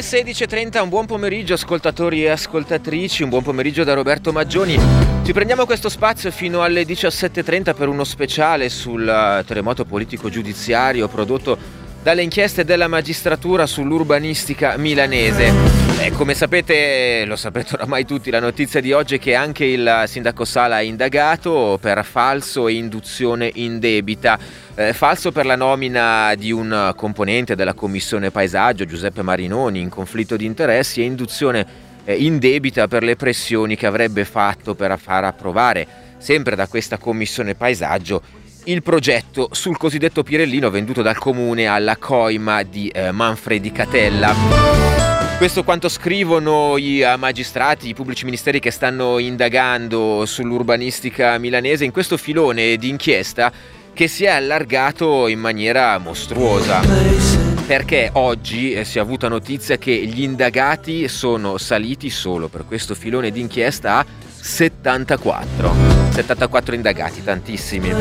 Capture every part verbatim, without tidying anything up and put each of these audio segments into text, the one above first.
sedici e trenta, un buon pomeriggio ascoltatori e ascoltatrici, un buon pomeriggio da Roberto Maggioni. Ci prendiamo questo spazio fino alle diciassette e trenta per uno speciale sul terremoto politico giudiziario prodotto dalle inchieste della magistratura sull'urbanistica milanese. E come sapete, lo sapete oramai tutti, la notizia di oggi è che anche il sindaco Sala è indagato per falso e induzione indebita. Eh, falso per la nomina di un componente della commissione paesaggio, Giuseppe Marinoni, in conflitto di interessi, e induzione eh, indebita per le pressioni che avrebbe fatto per far approvare, sempre da questa commissione paesaggio, il progetto sul cosiddetto Pirellino venduto dal comune alla coima di eh, Manfredi Catella. Questo quanto scrivono i magistrati, i pubblici ministeri che stanno indagando sull'urbanistica milanese in questo filone di inchiesta che si è allargato in maniera mostruosa. Perché oggi si è avuta notizia che gli indagati sono saliti solo per questo filone di inchiesta a settantaquattro. settantaquattro indagati, tantissimi.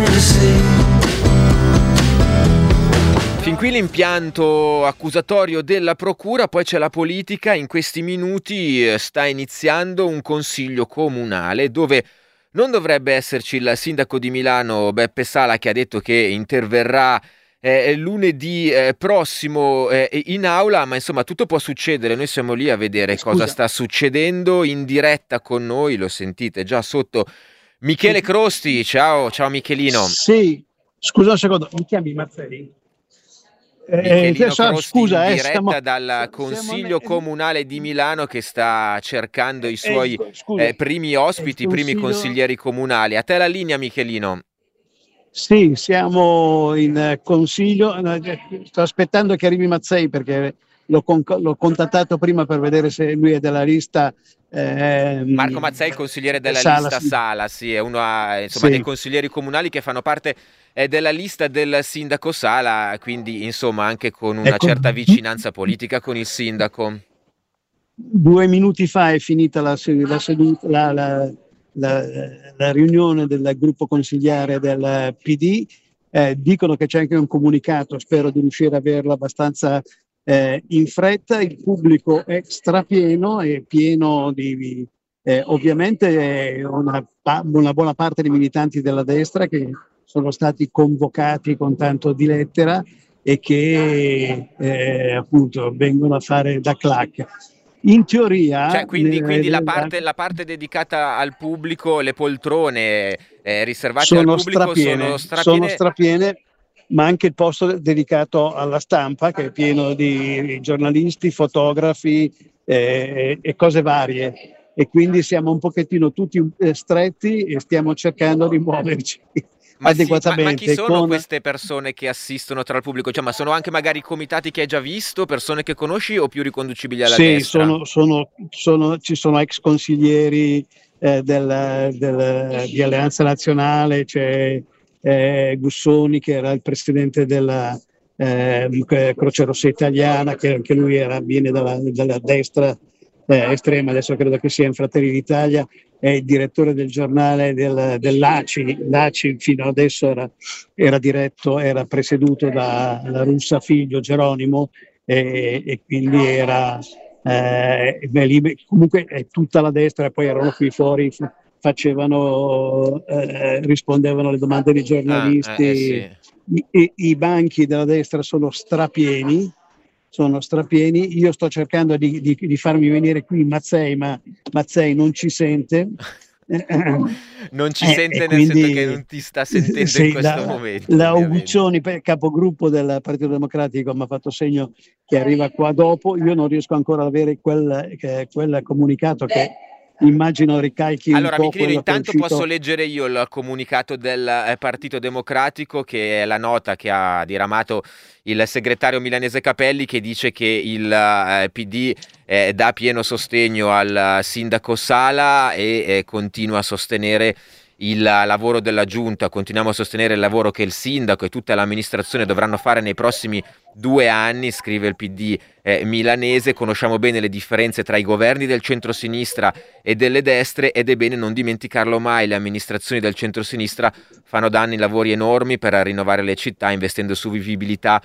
Fin qui l'impianto accusatorio della procura, poi c'è la politica. In questi minuti sta iniziando un consiglio comunale dove non dovrebbe esserci il sindaco di Milano Beppe Sala, che ha detto che interverrà eh, lunedì eh, prossimo eh, in aula, ma insomma tutto può succedere. Noi siamo lì a vedere Scusa. cosa sta succedendo in diretta con noi, lo sentite già sotto. Michele Crosti, ciao, ciao Michelino. Sì, scusa un secondo, mi chiami Mazzeri? Michelino eh, Crosti, scusa, in eh, diretta stiamo, dal Consiglio stiamo... Comunale di Milano, che sta cercando i suoi eh, scusa, eh, primi ospiti, i primi consiglio... consiglieri comunali. A te la linea, Michelino. Sì, siamo in consiglio, sto aspettando che arrivi Mazzei perché l'ho, con- l'ho contattato prima per vedere se lui è della lista. Eh, Marco Mazzei, il consigliere della Sala, lista sì. Sala, sì, è uno insomma, sì. dei consiglieri comunali che fanno parte eh, della lista del sindaco Sala, quindi insomma anche con una ecco, certa vicinanza politica con il sindaco. Due minuti fa è finita la, la, seduta, la, la, la, la riunione del gruppo consigliare del P D, eh, dicono che c'è anche un comunicato, spero di riuscire a averlo abbastanza eh, in fretta. Il pubblico è strapieno, è pieno di eh, ovviamente una, una buona parte dei militanti della destra che sono stati convocati con tanto di lettera e che eh, appunto vengono a fare da clac. In teoria, cioè, quindi, quindi eh, la, parte, la parte dedicata al pubblico, le poltrone eh, riservate sono al pubblico strapiene, sono strapiene. sono strapiene, ma anche il posto dedicato alla stampa, che è pieno di giornalisti, fotografi eh, e cose varie. E quindi siamo un pochettino tutti eh, stretti e stiamo cercando di muoverci. Ma, sì, ma, ma chi sono con... queste persone che assistono tra il pubblico? Cioè, ma sono anche magari comitati che hai già visto, persone che conosci o più riconducibili alla sì, destra? Sono, sono, sono, ci sono ex consiglieri eh, del, del, di Alleanza Nazionale, c'è eh, Gussoni che era il presidente della eh, Croce Rossa Italiana, che anche lui era, viene dalla, dalla destra eh, estrema, adesso credo che sia in Fratelli d'Italia. È il direttore del giornale del, dell'A C I. L'A C I fino adesso era, era diretto, era presieduto da, da Russa figlio Geronimo e, e quindi era eh, comunque è tutta la destra, e poi erano qui fuori, facevano eh, rispondevano alle domande dei giornalisti. Ah, eh, eh, sì. I, i banchi della destra sono strapieni. sono strapieni, io sto cercando di, di, di farmi venire qui Mazzei, ma Mazzei non ci sente. Non ci eh, sente nel quindi, senso che non ti sta sentendo sì, in questo la, momento. La Uguccioni, capogruppo del Partito Democratico, mi ha fatto segno che arriva qua dopo. Io non riesco ancora ad avere quel, che, quel comunicato che immagino ricalchi allora, un po' Michelino, quello intanto che è uscito... posso leggere io il comunicato del eh, Partito Democratico, che è la nota che ha diramato il segretario milanese Capelli, che dice che il eh, P D eh, dà pieno sostegno al sindaco Sala e eh, continua a sostenere il lavoro della giunta, continuiamo a sostenere il lavoro che il sindaco e tutta l'amministrazione dovranno fare nei prossimi due anni, scrive il P D eh, milanese. Conosciamo bene le differenze tra i governi del centrosinistra e delle destre ed è bene non dimenticarlo mai. Le amministrazioni del centrosinistra fanno da anni lavori enormi per rinnovare le città, investendo su vivibilità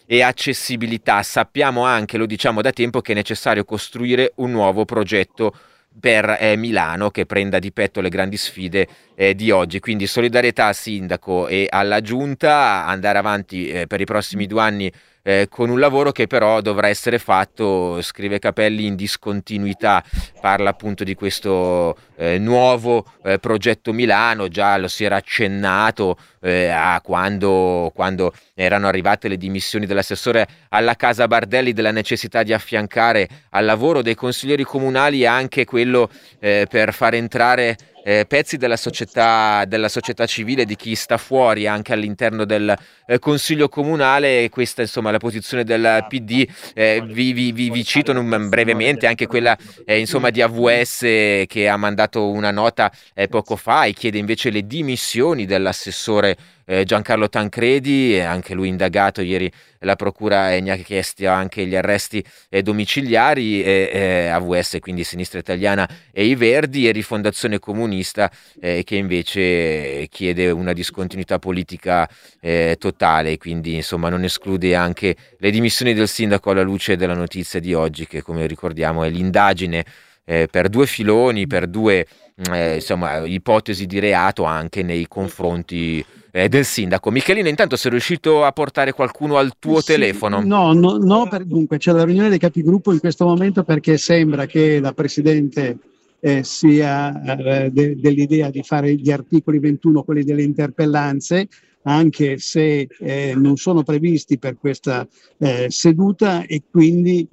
e accessibilità. Sappiamo anche, lo diciamo da tempo, che è necessario costruire un nuovo progetto per eh, Milano che prenda di petto le grandi sfide eh, di oggi. Quindi solidarietà al sindaco e alla giunta, andare avanti eh, per i prossimi due anni eh, con un lavoro che però dovrà essere fatto, scrive Capelli, in discontinuità. Parla appunto di questo eh, nuovo eh, progetto Milano, già lo si era accennato eh, a quando, quando erano arrivate le dimissioni dell'assessore alla Casa Bardelli, della necessità di affiancare al lavoro dei consiglieri comunali anche quello eh, per far entrare eh, pezzi della società, della società civile, di chi sta fuori anche all'interno del eh, Consiglio Comunale. E questa insomma la posizione del P D. Eh, vi, vi, vi, vi cito um, brevemente anche quella eh, insomma di A V S, che ha mandato una nota eh, poco fa e chiede invece le dimissioni dell'assessore eh, Giancarlo Tancredi, anche lui indagato. Ieri la procura eh, ne ha chiesto anche gli arresti eh, domiciliari. eh, eh, A V S, quindi Sinistra Italiana e i Verdi, e Rifondazione Comunista eh, che invece chiede una discontinuità politica eh, totale, quindi insomma non esclude anche le dimissioni del sindaco alla luce della notizia di oggi, che come ricordiamo è l'indagine eh, per due filoni, per due eh, insomma ipotesi di reato anche nei confronti eh, del sindaco. Michelino, intanto sei riuscito a portare qualcuno al tuo Sì, telefono? no, no, no per, dunque c'è la riunione dei capigruppo in questo momento, perché sembra che la Presidente eh, sia eh, de, dell'idea di fare gli articoli ventuno, quelli delle interpellanze, anche se eh, non sono previsti per questa eh, seduta, e quindi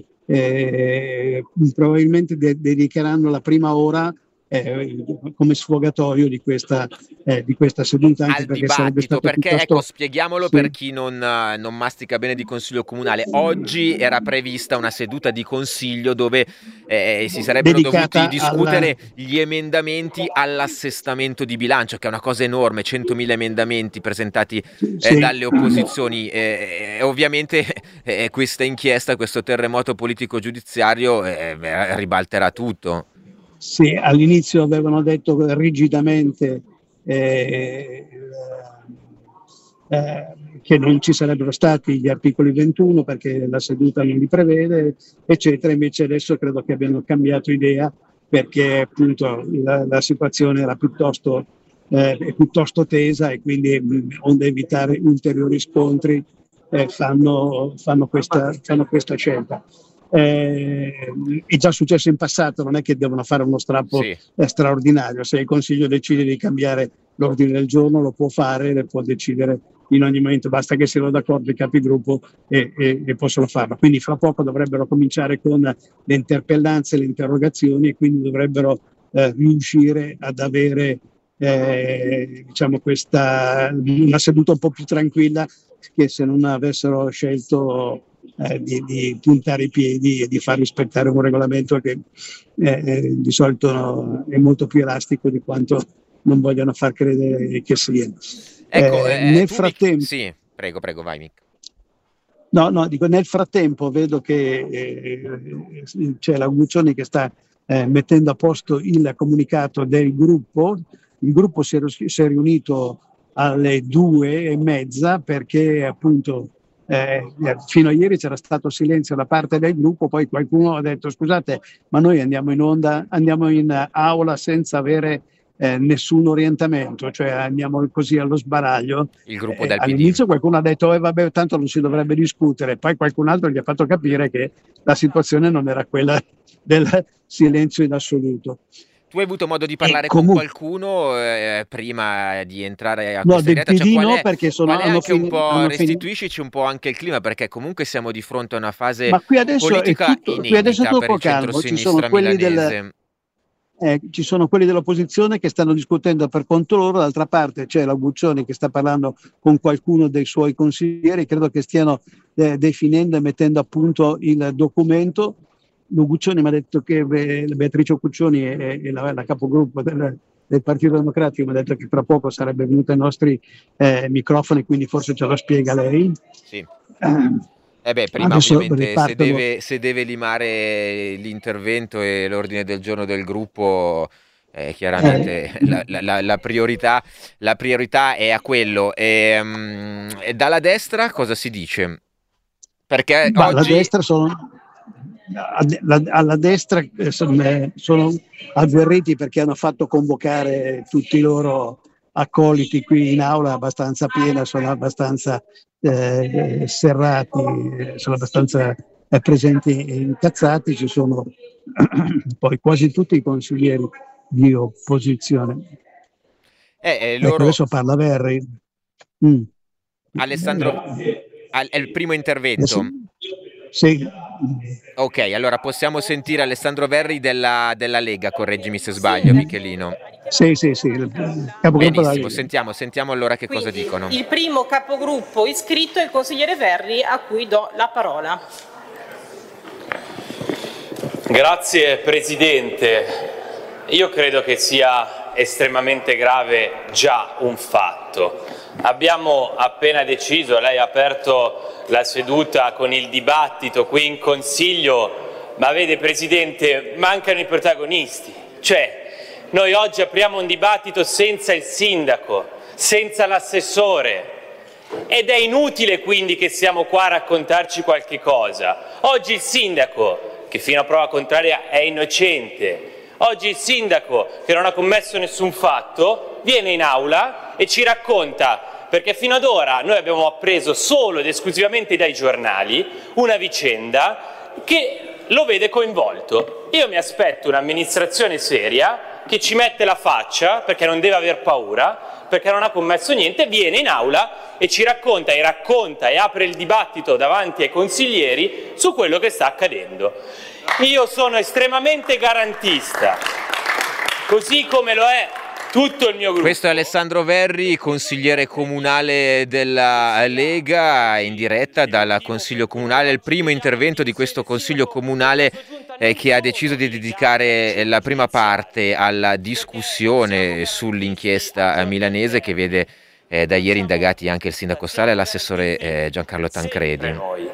eh, probabilmente de- dedicheranno la prima ora eh, come sfogatorio di questa, eh, di questa seduta, anche Al perché sarebbe dibattito, stato perché piuttosto... ecco, spieghiamolo Sì. per chi non, eh, non mastica bene di consiglio comunale. Oggi era prevista una seduta di consiglio dove eh, si sarebbero dovuti dedicata discutere alla... gli emendamenti all'assestamento di bilancio, che è una cosa enorme, centomila emendamenti presentati eh, Sì, dalle opposizioni. Eh, eh, ovviamente eh, questa inchiesta, questo terremoto politico giudiziario eh, ribalterà tutto. sì, all'inizio avevano detto rigidamente eh, eh, che non ci sarebbero stati gli articoli ventuno perché la seduta non li prevede, eccetera. Invece adesso credo che abbiano cambiato idea, perché appunto la, la situazione era piuttosto, eh, piuttosto tesa, e quindi onde evitare ulteriori scontri eh, fanno, fanno, questa, fanno questa scelta. Eh, è già successo in passato, non è che devono fare uno strappo Sì. eh, straordinario. Se il Consiglio decide di cambiare l'ordine del giorno, lo può fare, lo può decidere in ogni momento, basta che siano d'accordo i capigruppo e, e, e possono farlo. Quindi fra poco dovrebbero cominciare con le interpellanze, le interrogazioni, e quindi dovrebbero eh, riuscire ad avere eh, diciamo questa, una seduta un po' più tranquilla, che se non avessero scelto eh, di, di puntare i piedi e di far rispettare un regolamento che eh, di solito è molto più elastico di quanto non vogliono far credere che sia. Ecco, Eh, eh, nel tu mi... frattempo, Sì, prego, prego, vai Mick. no, no, dico, nel frattempo vedo che eh, c'è la Guccioni che sta eh, mettendo a posto il comunicato del gruppo. Il gruppo si è, si è riunito alle due e mezza perché appunto eh, fino a ieri c'era stato silenzio da parte del gruppo, poi qualcuno ha detto scusate, ma noi andiamo in onda, andiamo in aula senza avere eh, nessun orientamento, cioè andiamo così allo sbaraglio. Il gruppo Eh, del P D. all'inizio qualcuno ha detto eh, vabbè, tanto non si dovrebbe discutere, poi qualcun altro gli ha fatto capire che la situazione non era quella del silenzio in assoluto. Tu hai avuto modo di E parlare con comunque, qualcuno eh, prima di entrare a no, questa del diretta? Cioè, P D qual no, è, perché sono, qual è hanno anche un finito, po', hanno finito. restituiscici un po' anche il clima, perché comunque siamo di fronte a una fase Ma qui adesso è politica tutto, qui adesso è inedita per tutto il calmo, ci sono centrosinistra quelli del, milanese. Eh, ci sono quelli dell'opposizione che stanno discutendo per conto loro, d'altra parte c'è la Guccioni che sta parlando con qualcuno dei suoi consiglieri, credo che stiano eh, definendo e mettendo a punto il documento. Lo Guccioni mi ha detto che Be- Beatrice Cuccioni è, è la, la capogruppo del, del Partito Democratico, mi ha detto che tra poco sarebbe venuta ai nostri eh, microfoni, quindi forse ce lo spiega lei. Sì. Eh, Eh beh, prima adesso ovviamente se ripartono. deve, se deve limare l'intervento e l'ordine del giorno del gruppo, eh, chiaramente Eh, la, la- la- la priorità, la priorità è a quello. E, mm, e dalla destra cosa si dice? Perché Ma oggi... la destra sono, alla destra sono, sono agguerriti perché hanno fatto convocare tutti i loro accoliti qui in aula abbastanza piena, sono abbastanza eh, serrati, sono abbastanza eh, presenti incazzati, ci sono poi quasi tutti i consiglieri di opposizione. Eh, eh, Ecco, loro... adesso parla Verri. Mm. Alessandro, al- è il primo intervento. Sì. Ok, allora possiamo sentire Alessandro Verri della, della Lega, correggimi se sbaglio, Michelino. Sì, sì, sì, il capogruppo della Benissimo, Lega. sentiamo, sentiamo allora che cosa Quindi, dicono. Il primo capogruppo iscritto è il consigliere Verri, a cui do la parola. Grazie Presidente. Io credo che sia estremamente grave già un fatto. Abbiamo appena deciso, lei ha aperto la seduta con il dibattito qui in Consiglio, ma vede Presidente, mancano i protagonisti. Cioè, noi oggi apriamo un dibattito senza il sindaco, senza l'assessore, ed è inutile quindi che siamo qua a raccontarci qualche cosa. Oggi il sindaco, che fino a prova contraria è innocente, oggi il sindaco, che non ha commesso nessun fatto, viene in aula e ci racconta, perché fino ad ora noi abbiamo appreso solo ed esclusivamente dai giornali una vicenda che lo vede coinvolto. Io mi aspetto un'amministrazione seria che ci mette la faccia, perché non deve aver paura, perché non ha commesso niente, viene in aula e ci racconta e racconta e apre il dibattito davanti ai consiglieri su quello che sta accadendo. Io sono estremamente garantista, così come lo è tutto il mio gruppo. Questo è Alessandro Verri, consigliere comunale della Lega, in diretta dal Consiglio Comunale, il primo intervento di questo Consiglio Comunale eh, che ha deciso di dedicare la prima parte alla discussione sull'inchiesta milanese che vede eh, da ieri indagati anche il sindaco Sala e l'assessore eh, Giancarlo Tancredi.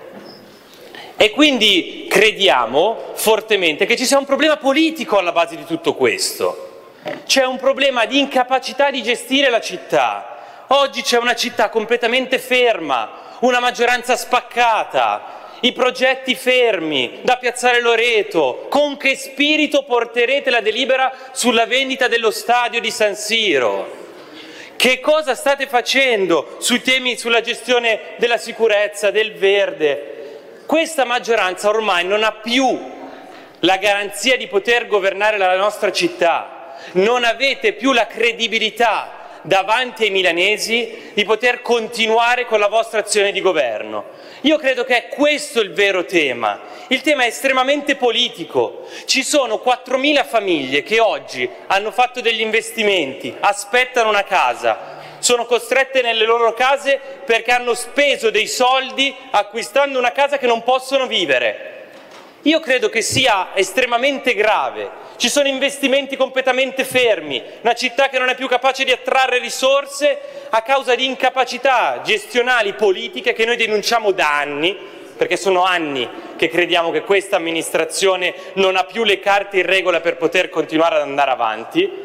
E quindi crediamo fortemente che ci sia un problema politico alla base di tutto questo. C'è un problema di incapacità di gestire la città. Oggi c'è una città completamente ferma, una maggioranza spaccata, i progetti fermi, da Piazzale Loreto. Con che spirito porterete la delibera sulla vendita dello stadio di San Siro? Che cosa state facendo sui temi, sulla gestione della sicurezza, del verde? Questa maggioranza ormai non ha più la garanzia di poter governare la nostra città. Non avete più la credibilità davanti ai milanesi di poter continuare con la vostra azione di governo. Io credo che è questo il vero tema. Il tema è estremamente politico. Ci sono quattromila famiglie che oggi hanno fatto degli investimenti, aspettano una casa, sono costrette nelle loro case perché hanno speso dei soldi acquistando una casa che non possono vivere. Io credo che sia estremamente grave. Ci sono investimenti completamente fermi, una città che non è più capace di attrarre risorse a causa di incapacità gestionali politiche che noi denunciamo da anni, perché sono anni che crediamo che questa amministrazione non ha più le carte in regola per poter continuare ad andare avanti.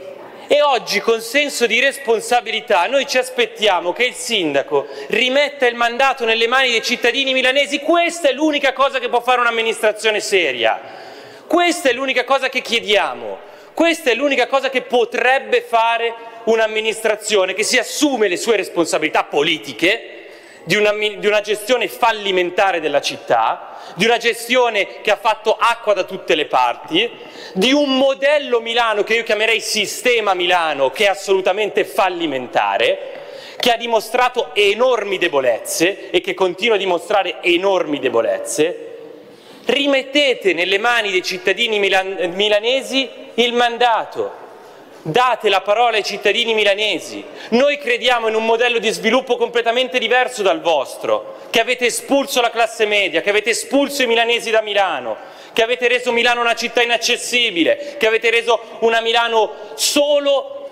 E oggi, con senso di responsabilità, noi ci aspettiamo che il sindaco rimetta il mandato nelle mani dei cittadini milanesi. Questa è l'unica cosa che può fare un'amministrazione seria. Questa è l'unica cosa che chiediamo. Questa è l'unica cosa che potrebbe fare un'amministrazione che si assume le sue responsabilità politiche di una, di una gestione fallimentare della città, di una gestione che ha fatto acqua da tutte le parti, di un modello Milano che io chiamerei sistema Milano che è assolutamente fallimentare, che ha dimostrato enormi debolezze e che continua a dimostrare enormi debolezze. Rimettete nelle mani dei cittadini milan- milanesi il mandato, date la parola ai cittadini milanesi. Noi crediamo in un modello di sviluppo completamente diverso dal vostro, che avete espulso la classe media, che avete espulso i milanesi da Milano, che avete reso Milano una città inaccessibile, che avete reso una Milano solo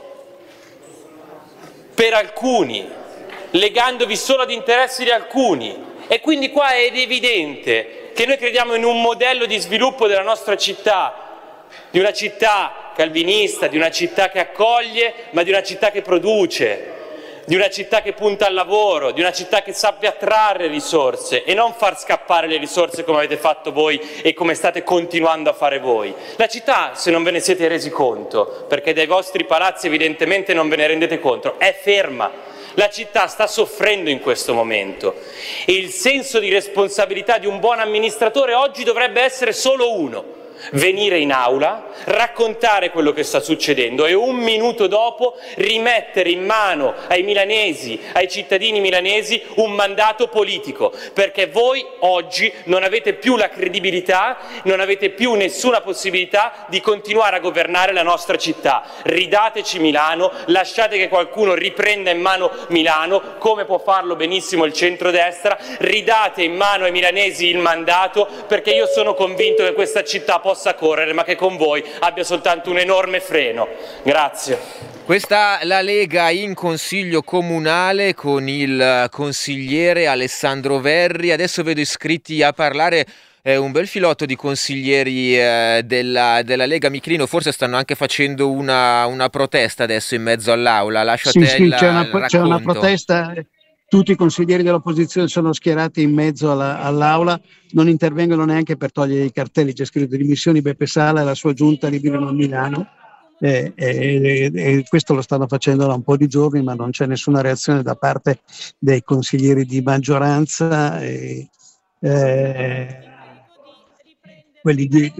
per alcuni, legandovi solo ad interessi di alcuni. E quindi qua è evidente che noi crediamo in un modello di sviluppo della nostra città, di una città calvinista, di una città che accoglie, ma di una città che produce. di una città che punta al lavoro, di una città che sappia attrarre risorse e non far scappare le risorse come avete fatto voi e come state continuando a fare voi. La città, se non ve ne siete resi conto, perché dai vostri palazzi evidentemente non ve ne rendete conto, è ferma. La città sta soffrendo in questo momento e il senso di responsabilità di un buon amministratore oggi dovrebbe essere solo uno: venire in aula, raccontare quello che sta succedendo e un minuto dopo rimettere in mano ai milanesi, ai cittadini milanesi, un mandato politico, perché voi oggi non avete più la credibilità, non avete più nessuna possibilità di continuare a governare la nostra città. Ridateci Milano, lasciate che qualcuno riprenda in mano Milano, come può farlo benissimo il centrodestra, ridate in mano ai milanesi il mandato, perché io sono convinto che questa città possa correre, ma che con voi abbia soltanto un enorme freno. Grazie. Questa la Lega in consiglio comunale con il consigliere Alessandro Verri. Adesso vedo iscritti a parlare eh, un bel filotto di consiglieri eh, della, della Lega. Michelino, forse stanno anche facendo una, una protesta adesso in mezzo all'aula. Lascio sì, a te sì, il, c'è una, il c'è una protesta. Tutti i consiglieri dell'opposizione sono schierati in mezzo alla, all'aula, non intervengono neanche per togliere i cartelli. C'è scritto dimissioni Beppe Sala e la sua giunta liberano Milano, e, e, e questo lo stanno facendo da un po' di giorni, ma non c'è nessuna reazione da parte dei consiglieri di maggioranza. E, e, quelli di...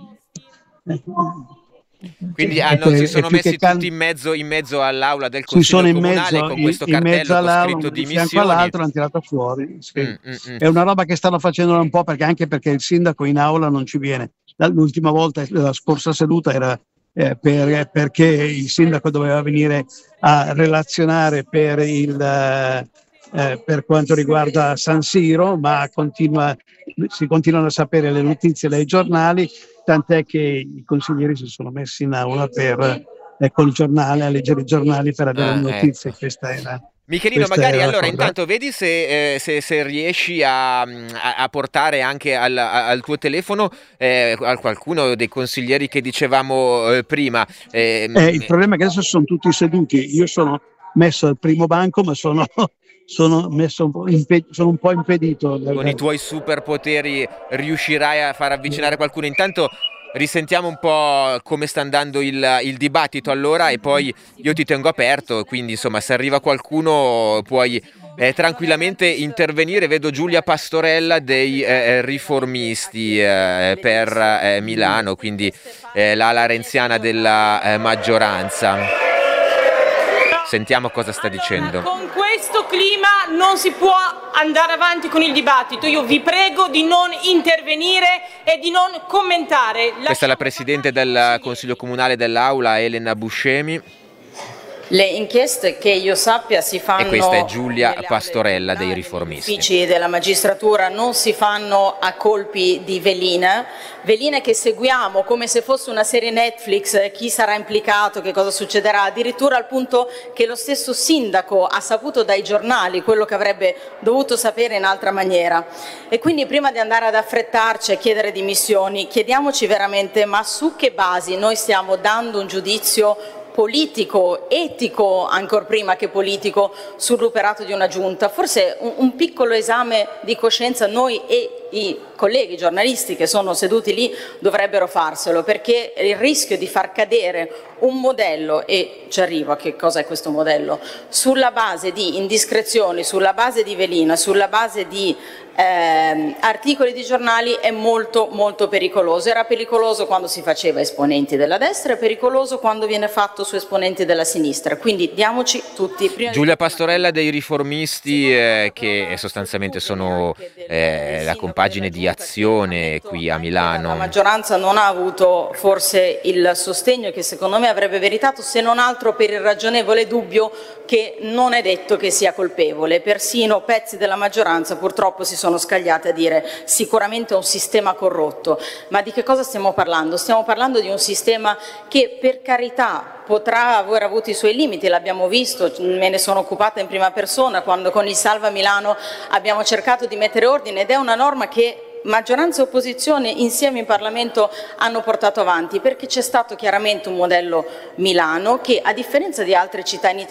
Quindi ah, no, si sono messi tutti in mezzo, in mezzo all'aula del consiglio comunale mezzo, con questo in, cartello in con scritto dimissioni. All'altro l'hanno tirato fuori. Sì. Mm, mm, mm. È una roba che stanno facendo da un po', perché anche perché il sindaco in aula non ci viene. L'ultima volta, la scorsa seduta, era eh, per, perché il sindaco doveva venire a relazionare per, il, eh, per quanto riguarda San Siro, ma continua, si continuano a sapere le notizie dai giornali, tant'è che i consiglieri si sono messi in aula per, eh, col giornale, a leggere i giornali per avere ah, notizie. Ecco. Questa era, Michelino, questa magari era allora cosa. Intanto vedi se, eh, se, se riesci a, a, a portare anche al, al tuo telefono eh, a qualcuno dei consiglieri che dicevamo eh, prima. Eh, eh, il problema è che adesso sono tutti seduti, io sono messo al primo banco, ma sono... Sono, messo un po' impe- sono un po' impedito. Con i tuoi superpoteri riuscirai a far avvicinare qualcuno. Intanto risentiamo un po' come sta andando il, il dibattito allora e poi io ti tengo aperto, quindi insomma se arriva qualcuno puoi eh, tranquillamente intervenire. Vedo Giulia Pastorella dei eh, Riformisti eh, per eh, Milano, quindi eh, l'ala renziana della eh, maggioranza. Sentiamo cosa sta dicendo. Con questo clima non si può andare avanti con il dibattito. Io vi prego di non intervenire e di non commentare. Questa è la presidente del Consiglio Comunale dell'Aula, Elena Buscemi. Le inchieste, che io sappia, si fanno... E questa è Giulia Pastorella dei Riformisti. Gli uffici della magistratura non si fanno a colpi di velina, veline che seguiamo come se fosse una serie Netflix, chi sarà implicato, che cosa succederà, addirittura al punto che lo stesso sindaco ha saputo dai giornali quello che avrebbe dovuto sapere in altra maniera. E quindi prima di andare ad affrettarci a chiedere dimissioni, chiediamoci veramente ma su che basi noi stiamo dando un giudizio politico, etico, ancor prima che politico, sull'operato di una giunta. Forse un, un piccolo esame di coscienza noi e i colleghi giornalisti che sono seduti lì dovrebbero farselo, perché il rischio di far cadere un modello, e ci arrivo a che cosa è questo modello, sulla base di indiscrezioni, sulla base di velina, sulla base di eh, articoli di giornali è molto molto pericoloso. Era pericoloso quando si faceva esponenti della destra, è pericoloso quando viene fatto su esponenti della sinistra, quindi diamoci tutti. Prima Giulia Pastorella dei Riformisti eh, che sostanzialmente sono eh, la compagine di Azione qui a Milano. La maggioranza non ha avuto forse il sostegno che secondo me avrebbe meritato, se non altro per il ragionevole dubbio che non è detto che sia colpevole. Persino pezzi della maggioranza purtroppo si sono scagliati a dire sicuramente è un sistema corrotto. Ma di che cosa stiamo parlando? Stiamo parlando di un sistema che, per carità, potrà aver avuto i suoi limiti, l'abbiamo visto, me ne sono occupata in prima persona quando con il Salva Milano abbiamo cercato di mettere ordine, ed è una norma che maggioranza e opposizione insieme in Parlamento hanno portato avanti, perché c'è stato chiaramente un modello Milano che, a differenza di altre città in Italia, è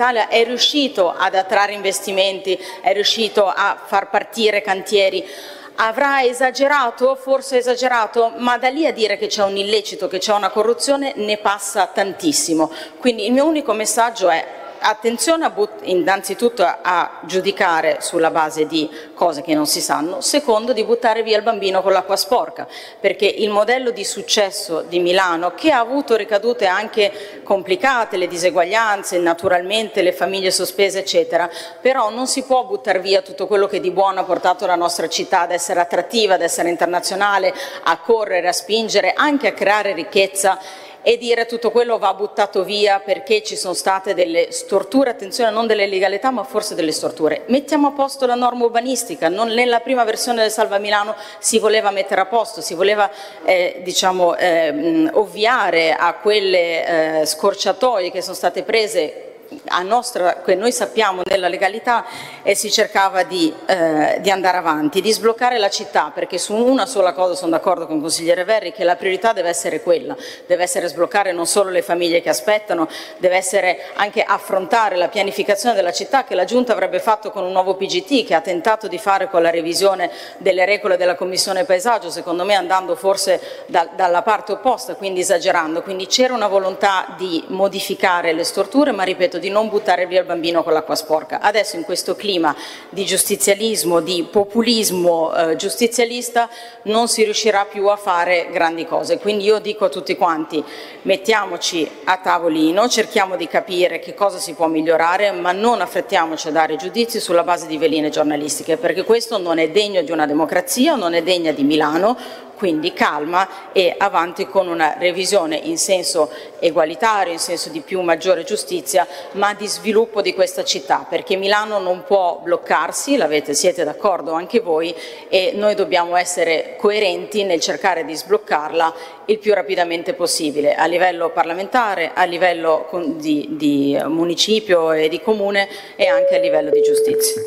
riuscito ad attrarre investimenti, è riuscito a far partire cantieri. Avrà esagerato? Forse esagerato, ma da lì a dire che c'è un illecito, che c'è una corruzione, ne passa tantissimo. Quindi il mio unico messaggio è: attenzione a but- innanzitutto a, a giudicare sulla base di cose che non si sanno, secondo di buttare via il bambino con l'acqua sporca, perché il modello di successo di Milano, che ha avuto ricadute anche complicate, le diseguaglianze, naturalmente le famiglie sospese eccetera, però non si può buttare via tutto quello che di buono ha portato la nostra città ad essere attrattiva, ad essere internazionale, a correre, a spingere, anche a creare ricchezza, e dire tutto quello va buttato via perché ci sono state delle storture, attenzione, non delle illegalità ma forse delle storture. Mettiamo a posto la norma urbanistica, non, nella prima versione del Salva Milano si voleva mettere a posto, si voleva eh, diciamo, eh, ovviare a quelle eh, scorciatoie che sono state prese a nostra, che noi sappiamo nella legalità, e si cercava di, eh, di andare avanti, di sbloccare la città, perché su una sola cosa sono d'accordo con il consigliere Verri, che la priorità deve essere quella, deve essere sbloccare non solo le famiglie che aspettano, deve essere anche affrontare la pianificazione della città che la Giunta avrebbe fatto con un nuovo P G T, che ha tentato di fare con la revisione delle regole della Commissione Paesaggio, secondo me andando forse da, dalla parte opposta, quindi esagerando. Quindi c'era una volontà di modificare le storture, ma ripeto, di non buttare via il bambino con l'acqua sporca. Adesso in questo clima di giustizialismo, di populismo eh, giustizialista, non si riuscirà più a fare grandi cose. Quindi io dico a tutti quanti: mettiamoci a tavolino, cerchiamo di capire che cosa si può migliorare, ma non affrettiamoci a dare giudizi sulla base di veline giornalistiche, perché questo non è degno di una democrazia, non è degna di Milano. Quindi calma e avanti con una revisione in senso egualitario, in senso di più maggiore giustizia, ma di sviluppo di questa città, perché Milano non può bloccarsi, l'avete, siete d'accordo anche voi, e noi dobbiamo essere coerenti nel cercare di sbloccarla il più rapidamente possibile, a livello parlamentare, a livello di, di municipio e di comune, e anche a livello di giustizia.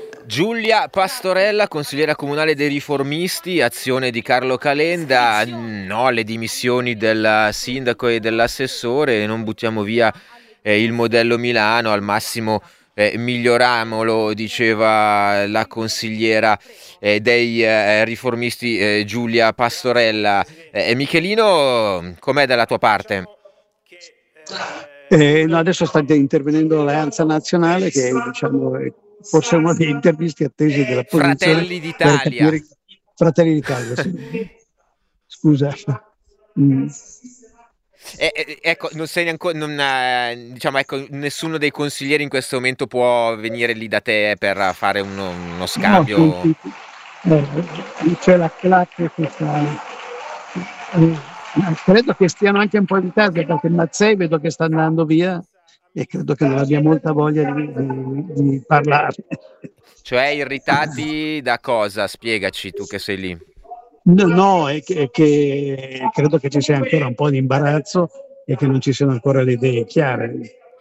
Giulia Pastorella, consigliera comunale dei Riformisti, azione di Carlo Calenda, no alle dimissioni del sindaco e dell'assessore, non buttiamo via eh, il modello Milano, al massimo eh, miglioriamolo, diceva la consigliera eh, dei eh, Riformisti eh, Giulia Pastorella. Eh, Michelino, com'è dalla tua parte? Eh, no, adesso sta intervenendo l'Alleanza Nazionale, che diciamo è forse uno degli intervisti attesi della posizione. Fratelli d'Italia. Capire... Fratelli d'Italia, sì. Scusa. Mm. Eh, eh, ecco, non sei ancora, non, eh, diciamo, ecco, nessuno dei consiglieri in questo momento può venire lì da te per fare uno, uno scambio. No, sì, sì. Eh, c'è la classe che sta. Eh, credo che stiano anche un po' in ritardo, perché Mazzei vedo che sta andando via. E credo che non abbia molta voglia di, di, di parlare. Cioè irritati da cosa? Spiegaci, tu che sei lì. No, no, è che, è che credo che ci sia ancora un po' di imbarazzo e che non ci siano ancora le idee chiare.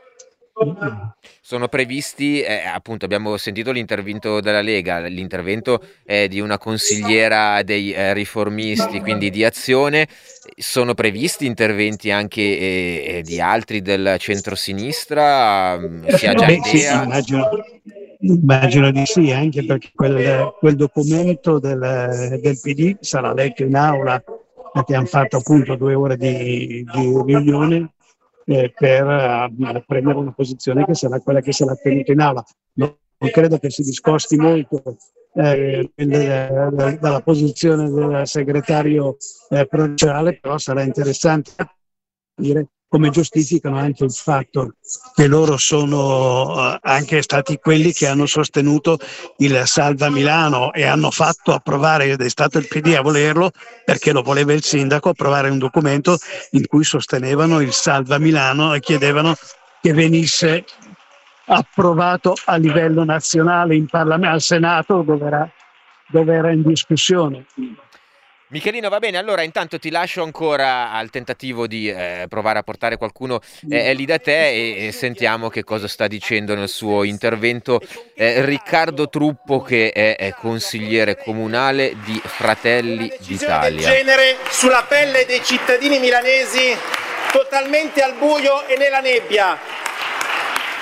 Sono previsti, eh, appunto abbiamo sentito l'intervento della Lega, l'intervento è di una consigliera dei eh, Riformisti, quindi di Azione. Sono previsti interventi anche eh, di altri del centrosinistra? Si ha già Beh, idea? sì, immagino, immagino di sì, anche perché quel, quel documento del, del P D sarà letto in aula, perché hanno fatto appunto due ore di, di riunione eh, per uh, prendere una posizione che sarà quella che sarà tenuta in aula. Non, non credo che si discosti molto eh, del, dalla posizione del segretario eh, provinciale, però sarà interessante capire come giustificano anche il fatto che loro sono anche stati quelli che hanno sostenuto il Salva Milano e hanno fatto approvare, ed è stato il P D a volerlo perché lo voleva il sindaco, approvare un documento in cui sostenevano il Salva Milano e chiedevano che venisse approvato a livello nazionale in Parlamento, al Senato, dove era, dove era in discussione. Michelino, va bene, allora intanto ti lascio ancora al tentativo di eh, provare a portare qualcuno eh, lì da te e, e sentiamo che cosa sta dicendo nel suo intervento eh, Riccardo Truppo, che è, è consigliere comunale di Fratelli d'Italia. Del genere sulla pelle dei cittadini milanesi totalmente al buio e nella nebbia.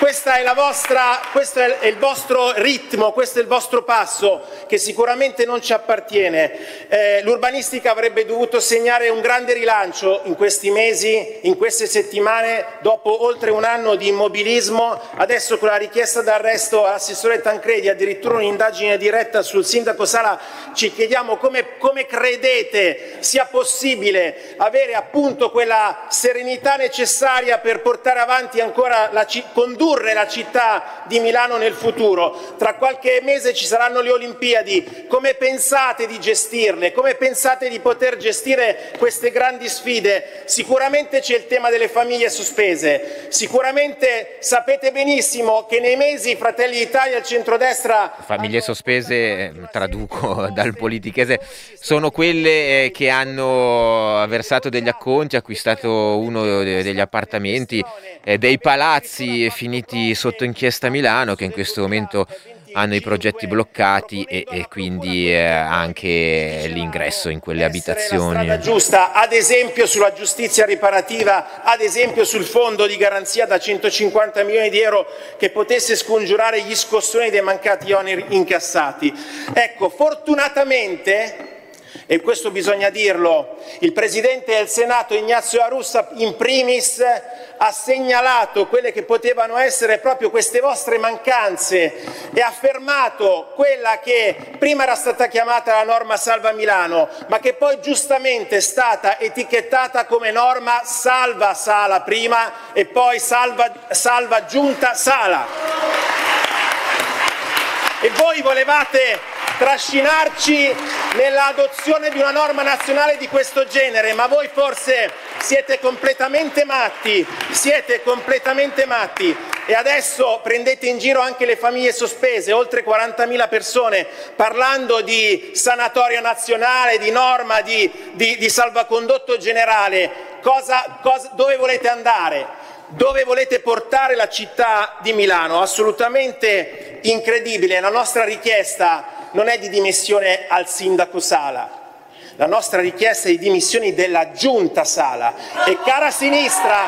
questa è la vostra, questo è il vostro ritmo, questo è il vostro passo che sicuramente non ci appartiene. Eh, l'urbanistica avrebbe dovuto segnare un grande rilancio in questi mesi, in queste settimane, dopo oltre un anno di immobilismo. Adesso con la richiesta d'arresto all'assessore Tancredi, addirittura un'indagine diretta sul sindaco Sala, ci chiediamo come, come credete sia possibile avere appunto quella serenità necessaria per portare avanti ancora la condurre la città di Milano nel futuro. Tra qualche mese ci saranno le Olimpiadi, come pensate di gestirle? Come pensate di poter gestire queste grandi sfide? Sicuramente c'è il tema delle famiglie sospese, sicuramente sapete benissimo che nei mesi Fratelli d'Italia e il centrodestra... Famiglie sospese, traduco dal politichese, sono quelle che hanno versato degli acconti, acquistato uno degli appartamenti, eh, dei palazzi finiti sotto inchiesta a Milano, che in questo momento hanno i progetti bloccati e, e quindi eh, anche l'ingresso in quelle abitazioni. La strada giusta, ad esempio sulla giustizia riparativa, ad esempio sul fondo di garanzia da centocinquanta milioni di euro che potesse scongiurare gli scossoni dei mancati oneri incassati. Ecco, fortunatamente, e questo bisogna dirlo, il Presidente del Senato Ignazio La Russa in primis ha segnalato quelle che potevano essere proprio queste vostre mancanze e ha affermato quella che prima era stata chiamata la norma Salva Milano, ma che poi giustamente è stata etichettata come norma Salva Sala prima e poi Salva, salva Giunta Sala. E voi volevate trascinarci nell'adozione di una norma nazionale di questo genere, ma voi forse siete completamente matti, siete completamente matti e adesso prendete in giro anche le famiglie sospese, oltre quarantamila persone, parlando di sanatoria nazionale, di norma, di, di, di salvacondotto generale. Cosa, cosa, dove volete andare? Dove volete portare la città di Milano? Assolutamente incredibile. La nostra richiesta non è di dimissione al sindaco Sala, la nostra richiesta è di dimissioni della giunta Sala. E cara sinistra,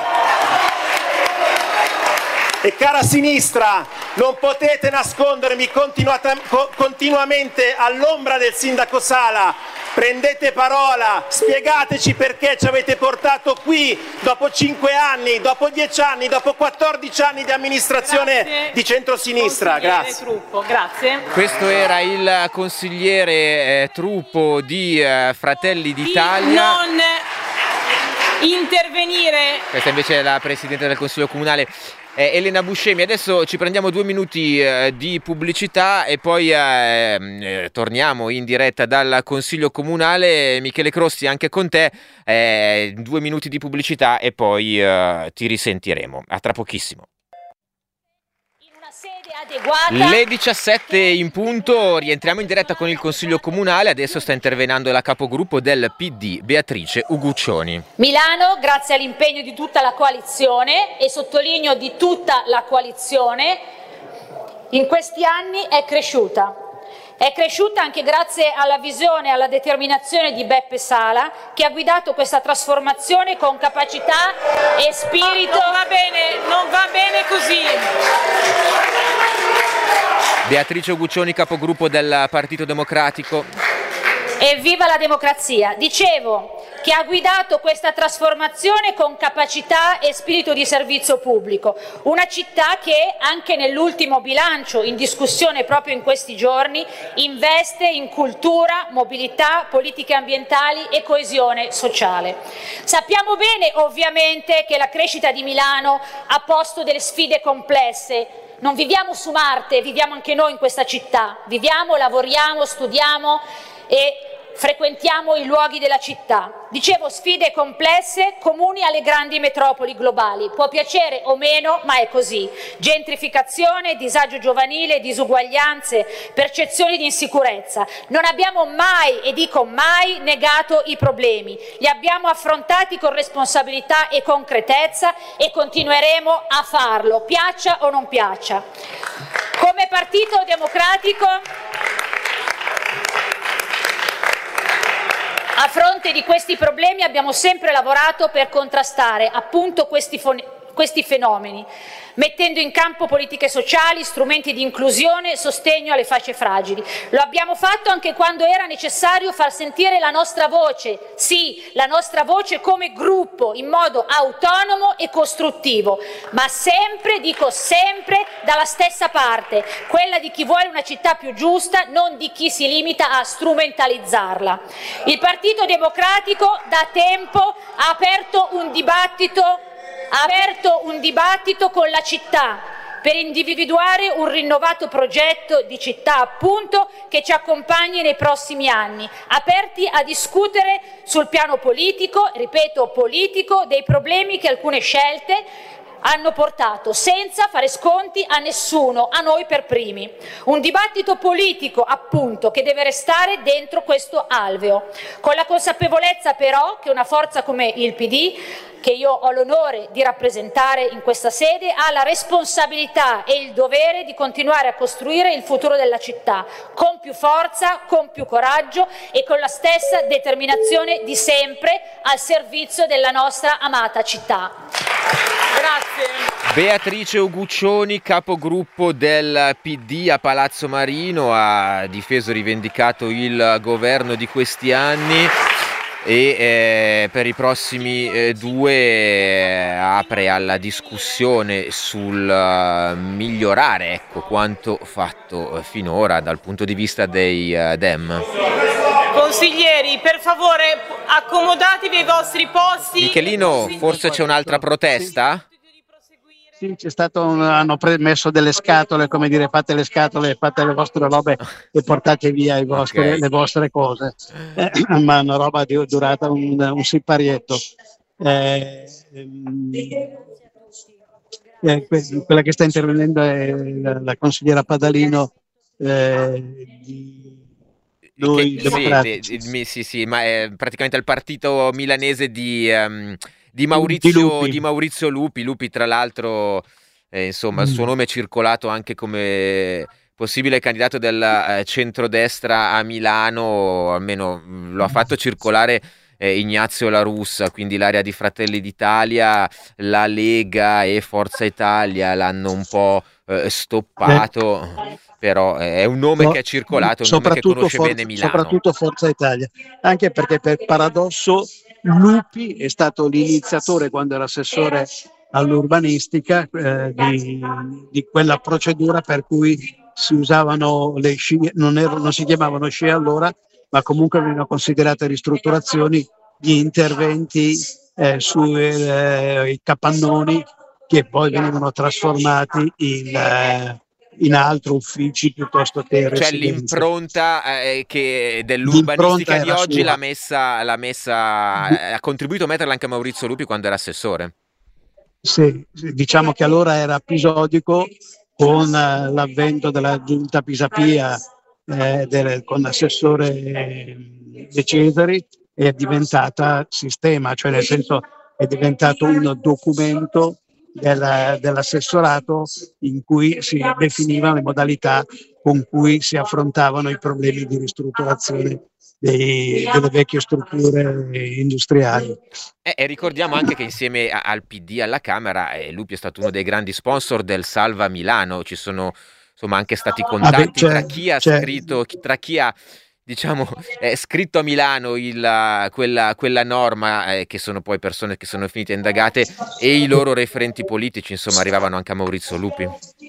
e cara sinistra, non potete nascondermi continuamente all'ombra del sindaco Sala. Prendete parola, spiegateci perché ci avete portato qui dopo cinque anni, dopo dieci anni, dopo quattordici anni di amministrazione Grazie. Di centrosinistra. Grazie. Truppo. Grazie. Questo era il consigliere eh, Truppo di eh, Fratelli d'Italia. Di non intervenire. Questa invece è la Presidente del Consiglio Comunale. Eh, Elena Buscemi, adesso ci prendiamo due minuti eh, di pubblicità e poi eh, eh, torniamo in diretta dal Consiglio Comunale. Michele Crossi, anche con te, eh, due minuti di pubblicità e poi eh, ti risentiremo. A tra pochissimo. Le diciassette in punto, rientriamo in diretta con il Consiglio Comunale, adesso sta intervenendo la capogruppo del P D, Beatrice Uguccioni. Milano, grazie all'impegno di tutta la coalizione, e sottolineo di tutta la coalizione, in questi anni è cresciuta. È cresciuta anche grazie alla visione e alla determinazione di Beppe Sala, che ha guidato questa trasformazione con capacità e spirito. Non va bene, non va bene così. Beatrice Uguccioni, capogruppo del Partito Democratico. Evviva la democrazia! Dicevo che ha guidato questa trasformazione con capacità e spirito di servizio pubblico. Una città che anche nell'ultimo bilancio in discussione proprio in questi giorni investe in cultura, mobilità, politiche ambientali e coesione sociale. Sappiamo bene ovviamente che la crescita di Milano ha posto delle sfide complesse. Non viviamo su Marte, viviamo anche noi in questa città. Viviamo, lavoriamo, studiamo e frequentiamo i luoghi della città. Dicevo, sfide complesse, comuni alle grandi metropoli globali. Può piacere o meno, ma è così. Gentrificazione, disagio giovanile, disuguaglianze, percezioni di insicurezza. Non abbiamo mai, e dico mai, negato i problemi. Li abbiamo affrontati con responsabilità e concretezza e continueremo a farlo, piaccia o non piaccia. Come Partito Democratico, a fronte di questi problemi abbiamo sempre lavorato per contrastare appunto questi questi fenomeni, mettendo in campo politiche sociali, strumenti di inclusione e sostegno alle fasce fragili. Lo abbiamo fatto anche quando era necessario far sentire la nostra voce, sì, la nostra voce come gruppo, in modo autonomo e costruttivo, ma sempre, dico sempre, dalla stessa parte, quella di chi vuole una città più giusta, non di chi si limita a strumentalizzarla. Il Partito Democratico da tempo ha aperto un dibattito, ha aperto un dibattito con la città per individuare un rinnovato progetto di città, appunto, che ci accompagni nei prossimi anni, aperti a discutere sul piano politico, ripeto politico, dei problemi che alcune scelte hanno portato, senza fare sconti a nessuno, a noi per primi. Un dibattito politico, appunto, che deve restare dentro questo alveo, con la consapevolezza però che una forza come il P D, che io ho l'onore di rappresentare in questa sede, ha la responsabilità e il dovere di continuare a costruire il futuro della città, con più forza, con più coraggio e con la stessa determinazione di sempre al servizio della nostra amata città. Grazie. Beatrice Uguccioni, capogruppo del P D a Palazzo Marino, ha difeso e rivendicato il governo di questi anni e eh, per i prossimi eh, due eh, apre alla discussione sul uh, migliorare, ecco, quanto fatto eh, finora dal punto di vista dei uh, Dem. Consiglieri, per favore, accomodatevi ai vostri posti. Michelino, forse c'è un'altra protesta? Sì, c'è stato un, hanno pre- messo delle scatole, come dire, fate le scatole, fate le vostre robe e portate via i vostri, okay. le vostre cose. Eh, ma una roba di, durata un, un siparietto. Eh, ehm, eh, quella che sta intervenendo è la, la consigliera Padalino eh, di Noi che, sì, di, sì, sì, ma è praticamente il partito milanese di... Um, Di Maurizio, di, di Maurizio Lupi, Lupi tra l'altro, eh, insomma, il suo nome è circolato anche come possibile candidato del eh, centrodestra a Milano, almeno lo ha fatto circolare eh, Ignazio La Russa, quindi l'area di Fratelli d'Italia, la Lega e Forza Italia l'hanno un po' eh, stoppato, eh. però eh, è un nome no, che è circolato, è un nome che conosce Forza, bene Milano. Soprattutto Forza Italia, anche perché per paradosso Lupi è stato l'iniziatore, quando era assessore all'urbanistica, eh, di, di quella procedura per cui si usavano le scie, non, erano, non si chiamavano scie allora, ma comunque venivano considerate ristrutturazioni gli interventi eh, sui eh, capannoni che poi venivano trasformati in... Eh, in altri uffici piuttosto che residenze. Cioè l'impronta eh, che dell'urbanistica di oggi l'ha messa, l'ha messa eh, ha contribuito a metterla anche Maurizio Lupi quando era assessore. Sì, diciamo che allora era episodico con eh, l'avvento della giunta Pisapia eh, del, con l'assessore De Cesari, è diventata sistema, cioè nel senso è diventato un documento Del, dell'assessorato in cui si definivano le modalità con cui si affrontavano i problemi di ristrutturazione dei, delle vecchie strutture industriali. Eh, e ricordiamo anche che insieme a, al P D alla Camera eh, Lupi è stato uno dei grandi sponsor del Salva Milano, ci sono insomma anche stati contatti ah, beh, c'è, tra chi ha c'è. scritto, tra chi ha diciamo, è scritto a Milano il, quella, quella norma, eh, che sono poi persone che sono finite indagate, e i loro referenti politici, insomma, arrivavano anche a Maurizio Lupi.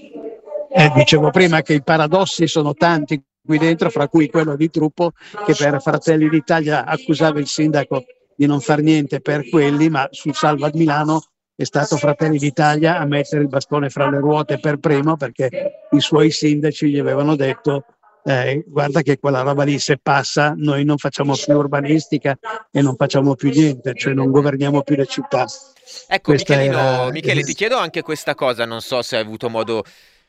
Eh, dicevo prima che i paradossi sono tanti qui dentro, fra cui quello di Truppo, che per Fratelli d'Italia accusava il sindaco di non far niente per quelli, ma sul Salva Milano è stato Fratelli d'Italia a mettere il bastone fra le ruote per primo, perché i suoi sindaci gli avevano detto Eh, guarda che quella roba lì se passa noi non facciamo più urbanistica e non facciamo più niente, cioè non governiamo più le città. Ecco Michelino, era... Michele, ti chiedo anche questa cosa, non so se hai avuto modo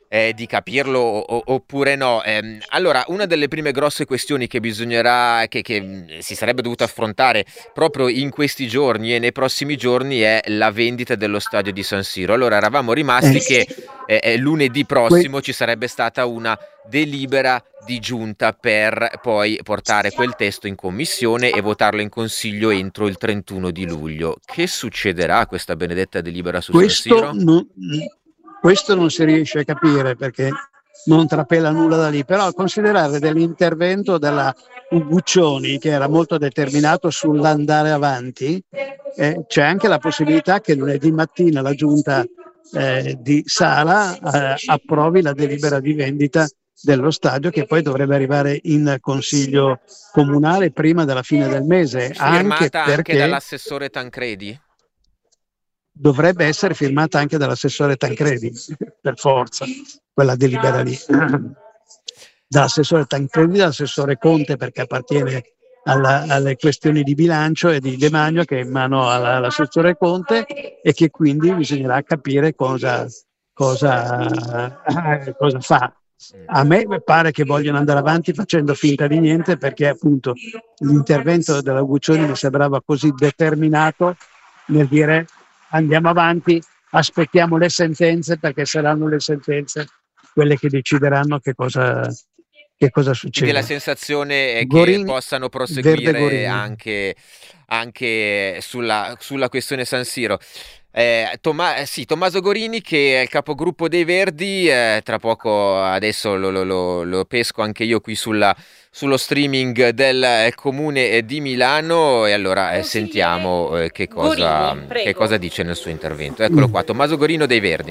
Eh, di capirlo o, oppure no. Eh, allora, una delle prime grosse questioni che bisognerà, che, che si sarebbe dovuta affrontare proprio in questi giorni e nei prossimi giorni è la vendita dello stadio di San Siro. Allora, eravamo rimasti che eh, lunedì prossimo ci sarebbe stata una delibera di giunta per poi portare quel testo in commissione e votarlo in consiglio entro il trentuno di luglio. Che succederà a questa benedetta delibera su Questo San Siro? Non, questo non si riesce a capire perché non trapela nulla da lì, però a considerare dell'intervento della Guccioni, che era molto determinato sull'andare avanti, eh, c'è anche la possibilità che lunedì mattina la giunta eh, di Sala eh, approvi la delibera di vendita dello stadio, che poi dovrebbe arrivare in consiglio comunale prima della fine del mese, firmata anche perché anche dall'assessore Tancredi? Dovrebbe essere firmata anche dall'assessore Tancredi, per forza, quella delibera lì. Dall'assessore Tancredi, dall'assessore Conte, perché appartiene alla, alle questioni di bilancio, e di Demanio, che è in mano alla, all'assessore Conte, e che quindi bisognerà capire cosa, cosa, cosa fa. A me pare che vogliono andare avanti facendo finta di niente, perché appunto l'intervento della Guccioni mi sembrava così determinato nel dire: andiamo avanti, aspettiamo le sentenze, perché saranno le sentenze quelle che decideranno che cosa, che cosa succede. Quindi la sensazione è Gorini, che possano proseguire Verde anche, anche sulla, sulla questione San Siro. Eh, Tomma- sì, Tommaso Gorini, che è il capogruppo dei Verdi, eh, tra poco adesso lo, lo, lo, lo pesco anche io qui sulla, sullo streaming del eh, Comune di Milano, e allora eh, sentiamo eh, che, cosa, Gorini, che cosa dice nel suo intervento. Eccolo qua, Tommaso Gorino dei Verdi.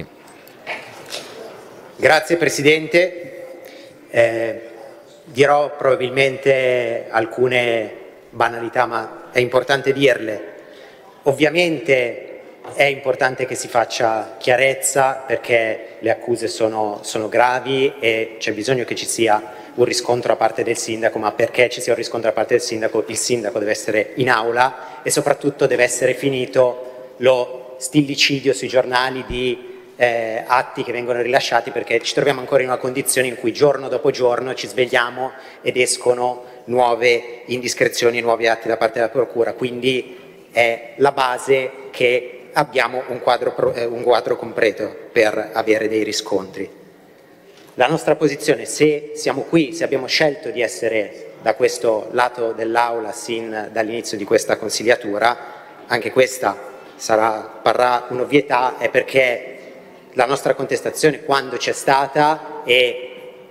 Grazie Presidente. Eh, dirò probabilmente alcune banalità, ma è importante dirle. Ovviamente è importante che si faccia chiarezza, perché le accuse sono, sono gravi e c'è bisogno che ci sia un riscontro da parte del sindaco, ma perché ci sia un riscontro da parte del sindaco, il sindaco deve essere in aula e soprattutto deve essere finito lo stillicidio sui giornali di eh, atti che vengono rilasciati, perché ci troviamo ancora in una condizione in cui giorno dopo giorno ci svegliamo ed escono nuove indiscrezioni, nuovi atti da parte della procura, quindi è la base che abbiamo un quadro, eh, un quadro completo per avere dei riscontri. La nostra posizione, se siamo qui, se abbiamo scelto di essere da questo lato dell'aula sin dall'inizio di questa consigliatura, anche questa sarà, parrà un'ovvietà, è perché la nostra contestazione, quando c'è stata, e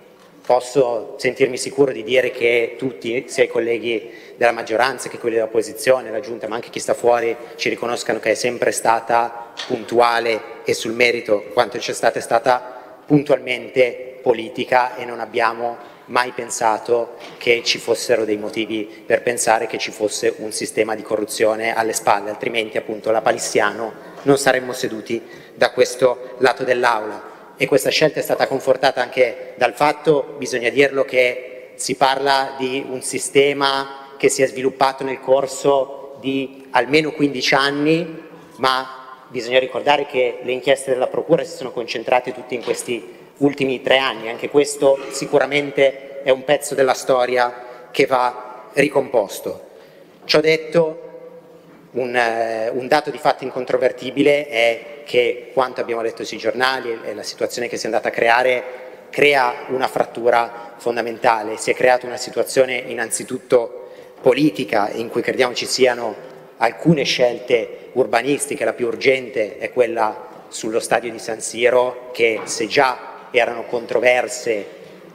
posso sentirmi sicuro di dire che tutti, sia i colleghi della maggioranza che quelli dell'opposizione, la Giunta, ma anche chi sta fuori, ci riconoscano che è sempre stata puntuale e sul merito, quanto c'è stata è stata puntualmente politica, e non abbiamo mai pensato che ci fossero dei motivi per pensare che ci fosse un sistema di corruzione alle spalle, altrimenti appunto la Palissiano non saremmo seduti da questo lato dell'aula. E questa scelta è stata confortata anche dal fatto, bisogna dirlo, che si parla di un sistema che si è sviluppato nel corso di almeno quindici anni, ma bisogna ricordare che le inchieste della Procura si sono concentrate tutte in questi ultimi tre anni. Anche questo sicuramente è un pezzo della storia che va ricomposto. Ciò detto, un, eh, un dato di fatto incontrovertibile è che quanto abbiamo letto sui giornali e la situazione che si è andata a creare crea una frattura fondamentale. Si è creata una situazione innanzitutto politica, in cui crediamo ci siano alcune scelte urbanistiche. La più urgente è quella sullo stadio di San Siro, che se già erano controverse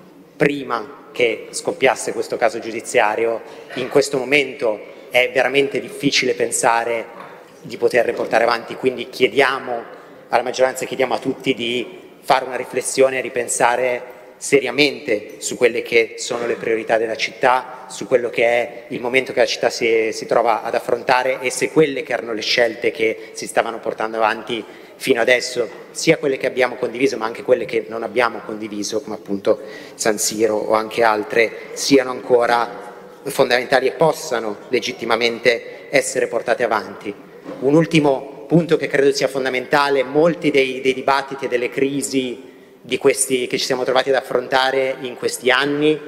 prima che scoppiasse questo caso giudiziario, in questo momento è veramente difficile pensare di poterle portare avanti. Quindi chiediamo alla maggioranza, chiediamo a tutti di fare una riflessione e ripensare seriamente su quelle che sono le priorità della città, su quello che è il momento che la città si, si trova ad affrontare, e se quelle che erano le scelte che si stavano portando avanti fino adesso, sia quelle che abbiamo condiviso ma anche quelle che non abbiamo condiviso, come appunto San Siro o anche altre, siano ancora fondamentali e possano legittimamente essere portate avanti. Un ultimo punto che credo sia fondamentale: molti dei, dei dibattiti e delle crisi di questi che ci siamo trovati ad affrontare in questi anni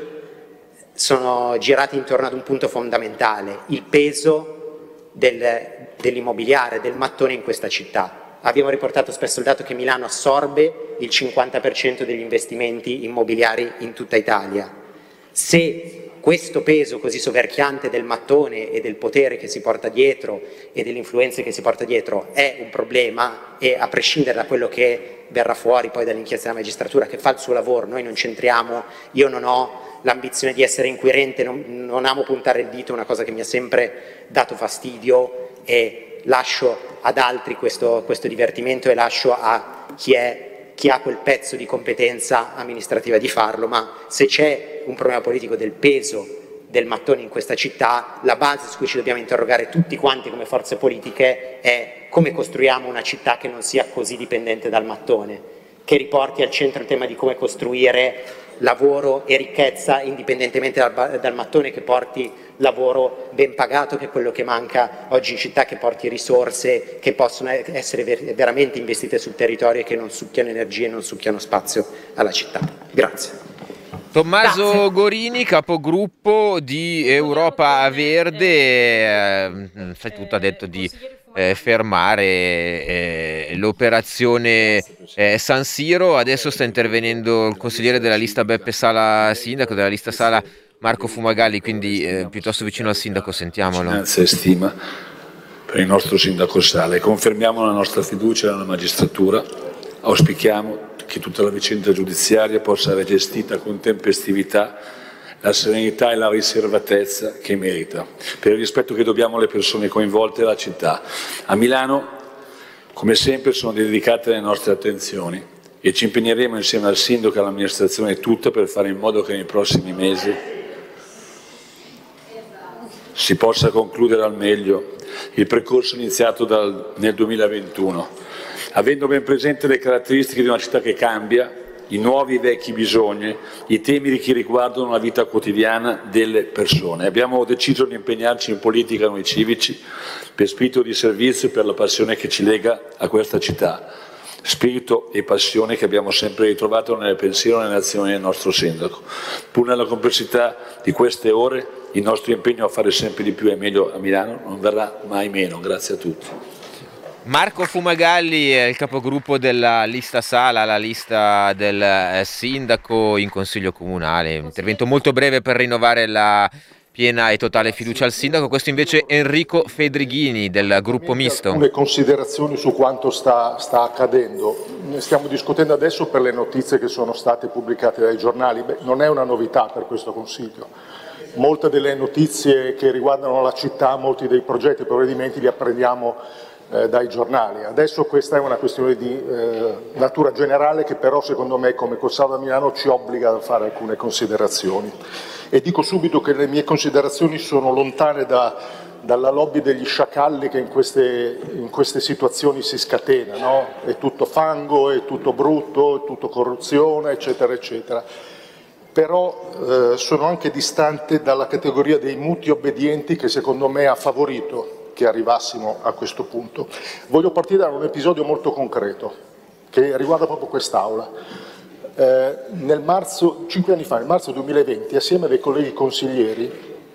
sono girati intorno ad un punto fondamentale: il peso del, dell'immobiliare, del mattone in questa città. Abbiamo riportato spesso il dato che Milano assorbe il cinquanta per cento degli investimenti immobiliari in tutta Italia. Se questo peso così soverchiante del mattone e del potere che si porta dietro e delle influenze che si porta dietro è un problema, e a prescindere da quello che verrà fuori poi dall'inchiesta della magistratura, che fa il suo lavoro, noi non c'entriamo, io non ho l'ambizione di essere inquirente, non, non amo puntare il dito, è una cosa che mi ha sempre dato fastidio, e lascio ad altri questo, questo divertimento e lascio a chi è chi ha quel pezzo di competenza amministrativa di farlo. Ma se c'è un problema politico del peso del mattone in questa città, la base su cui ci dobbiamo interrogare tutti quanti come forze politiche è come costruiamo una città che non sia così dipendente dal mattone, che riporti al centro il tema di come costruire lavoro e ricchezza indipendentemente dal, dal mattone, che porti lavoro ben pagato, che è quello che manca oggi in città, che porti risorse che possono essere ver- veramente investite sul territorio e che non succhiano energie e non succhiano spazio alla città. Grazie. Tommaso Grazie. Gorini, capogruppo di Europa Verde, eh, fai tutto, ha detto di eh, fermare eh, l'operazione eh, San Siro. Adesso sta intervenendo il consigliere della lista Beppe Sala, sindaco della lista Sala Marco Fumagalli, quindi eh, piuttosto vicino al sindaco, sentiamolo. Grazie e stima per il nostro sindaco Sala, e confermiamo la nostra fiducia nella magistratura. Auspichiamo che tutta la vicenda giudiziaria possa essere gestita con tempestività, la serenità e la riservatezza che merita, per il rispetto che dobbiamo alle persone coinvolte e alla città. A Milano, come sempre, sono dedicate le nostre attenzioni e ci impegneremo insieme al sindaco e all'amministrazione tutta per fare in modo che nei prossimi mesi si possa concludere al meglio il percorso iniziato dal, nel duemilaventuno, avendo ben presente le caratteristiche di una città che cambia, i nuovi e vecchi bisogni, i temi che riguardano la vita quotidiana delle persone. Abbiamo deciso di impegnarci in politica noi civici per spirito di servizio e per la passione che ci lega a questa città, spirito e passione che abbiamo sempre ritrovato nelle pensiero e nelle azioni del nostro sindaco. Pur nella complessità di queste ore, il nostro impegno a fare sempre di più e meglio a Milano non verrà mai meno. Grazie a tutti. Marco Fumagalli è il capogruppo della lista Sala, la lista del eh, sindaco in consiglio comunale. Un intervento molto breve per rinnovare la piena e totale fiducia al sindaco. Questo invece è Enrico Fedrighini del gruppo misto. Alcune considerazioni su quanto sta, sta accadendo. Ne stiamo discutendo adesso per le notizie che sono state pubblicate dai giornali. Beh, non è una novità per questo Consiglio. Molte delle notizie che riguardano la città, molti dei progetti e provvedimenti li apprendiamo eh, dai giornali. Adesso questa è una questione di eh, natura generale che però secondo me come Consalva Milano ci obbliga a fare alcune considerazioni. E dico subito che le mie considerazioni sono lontane da, dalla lobby degli sciacalli che in queste, in queste situazioni si scatena, no? È tutto fango, è tutto brutto, è tutto corruzione, eccetera, eccetera. Però eh, sono anche distante dalla categoria dei muti obbedienti che secondo me ha favorito che arrivassimo a questo punto. Voglio partire da un episodio molto concreto che riguarda proprio quest'Aula. Eh, nel marzo, cinque anni fa, nel marzo duemilaventi, assieme ai colleghi consiglieri,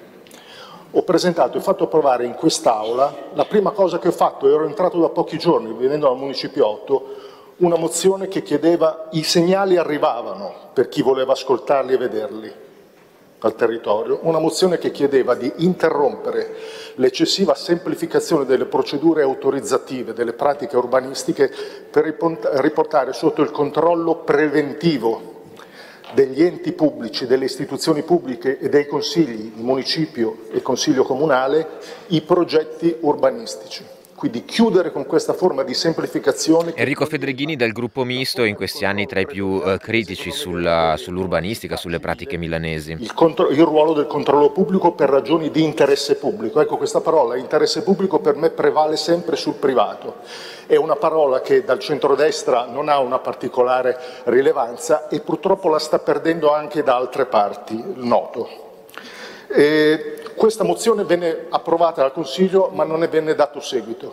ho presentato e fatto approvare in quest'Aula, la prima cosa che ho fatto, ero entrato da pochi giorni venendo dal Municipiotto, una mozione che chiedeva i segnali arrivavano per chi voleva ascoltarli e vederli al territorio, una mozione che chiedeva di interrompere l'eccessiva semplificazione delle procedure autorizzative, delle pratiche urbanistiche per riportare sotto il controllo preventivo degli enti pubblici, delle istituzioni pubbliche e dei consigli, il municipio e il consiglio comunale, i progetti urbanistici. Quindi chiudere con questa forma di semplificazione. Enrico Fedrighini del gruppo misto, in questi anni tra i più eh, critici sulla, sull'urbanistica, sulle pratiche milanesi. Il, contro, il ruolo del controllo pubblico per ragioni di interesse pubblico. Ecco, questa parola, interesse pubblico, per me prevale sempre sul privato. È una parola che dal centrodestra non ha una particolare rilevanza e purtroppo la sta perdendo anche da altre parti, noto. E questa mozione venne approvata dal Consiglio ma non ne venne dato seguito.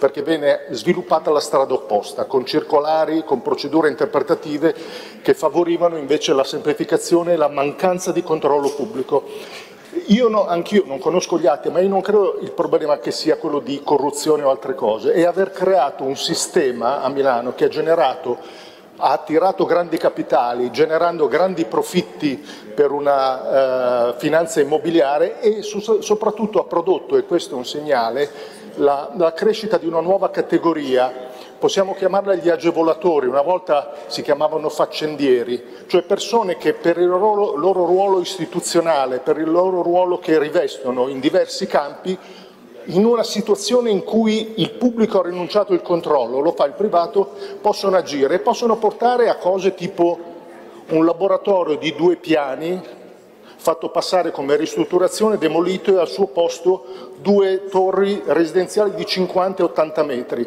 perché viene sviluppata la strada opposta, con circolari, con procedure interpretative che favorivano invece la semplificazione e la mancanza di controllo pubblico. Io no, anch'io non conosco gli atti, ma io non credo il problema che sia quello di corruzione o altre cose, è aver creato un sistema a Milano che ha generato, ha attirato grandi capitali, generando grandi profitti per una uh, finanza immobiliare e su, soprattutto ha prodotto, e questo è un segnale, La, la crescita di una nuova categoria, possiamo chiamarla gli agevolatori, una volta si chiamavano faccendieri, cioè persone che per il loro, loro ruolo istituzionale, per il loro ruolo che rivestono in diversi campi, in una situazione in cui il pubblico ha rinunciato al controllo, lo fa il privato, possono agire e possono portare a cose tipo un laboratorio di due piani fatto passare come ristrutturazione, demolito e al suo posto due torri residenziali di cinquanta e ottanta metri.